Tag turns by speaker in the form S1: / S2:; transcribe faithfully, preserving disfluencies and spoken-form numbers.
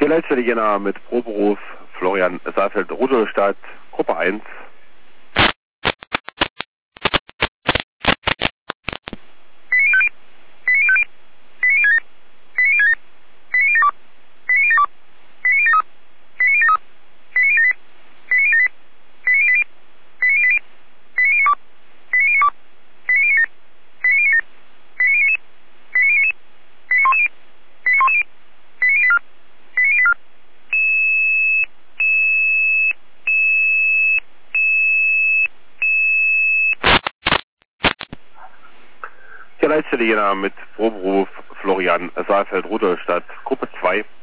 S1: Leitstelle Jena mit Proberuf Florian Saalfeld, Rudolstadt, Gruppe eins. Leitstelle Jena mit Proberuf Florian Saalfeld, Rudolstadt, Gruppe zwei.